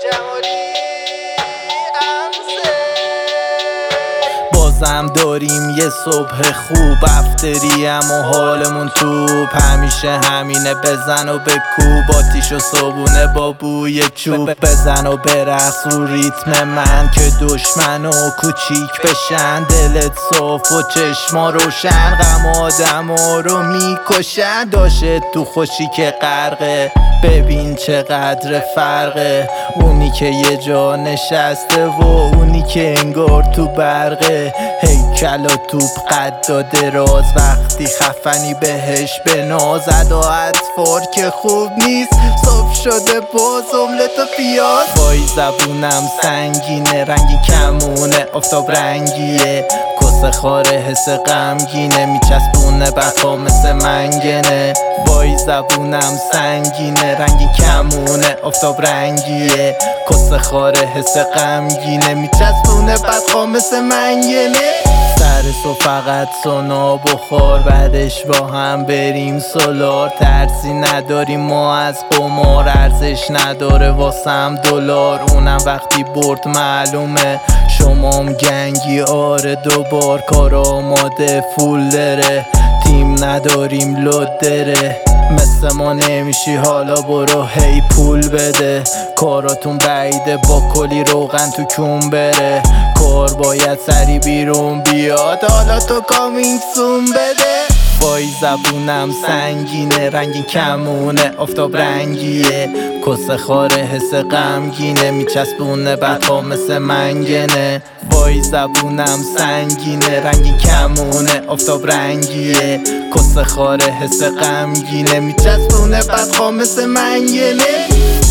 بازم داریم یه صبح خوب، افتریم و حالمون توپ. همیشه همینه، بزن و بکوب آتیش و صبونه با بوی چوب. بزن و برقص رو ریتم من که دشمن و کوچیک بشن. دلت صاف و چشما روشن، غم آدما رو میکشن. داشت تو خوشی که غرقه، ببین چقدر فرقه. اونی که یه جا نشسته و اونی که انگار تو برقه. هیکل و توپ قد دراز، وقتی خفنی بهش بناز. ادا اطفار که خوب نیست، صبح شده باز املت و پیاز. وای زبونم سنگینه، رنگی کمونه آفتاب رنگیه. کسه خاره حس غمگینه، میچسبونه بقا مثل منگنه. وای زبونم سنگینه، رنگی کمونه آفتاب رنگیه. کسه خاره حس غمگینه، میچسبونه بقا مثل منگنه. سرسو فقط سونا بخور، بعدش با هم بریم سولار. ترسی نداریم ما از قمار، ارزش نداره واسم دلار. اونم وقتی برد معلومه، شمام گنگی آره دوبار. کار آماده فول داره، تیم نداریم لود داره. مثل ما نمیشی حالا برو هی پول بده. کاراتون بعیده با کلی روغن تو کون بره. کار باید سری بیرون بیاد، حالا تو کامینگ سون بده. وای زبونم سنگینه، رنگی کمونه آفتاب رنگیه. کسه خاره حس غمگینه، میچسبونه بدها مثل منگنه. وای زبونم سنگینه، رنگی کمونه آفتاب رنگیه. کسه خاره حس غمگینه، میچسبونه بدها مثل منگنه.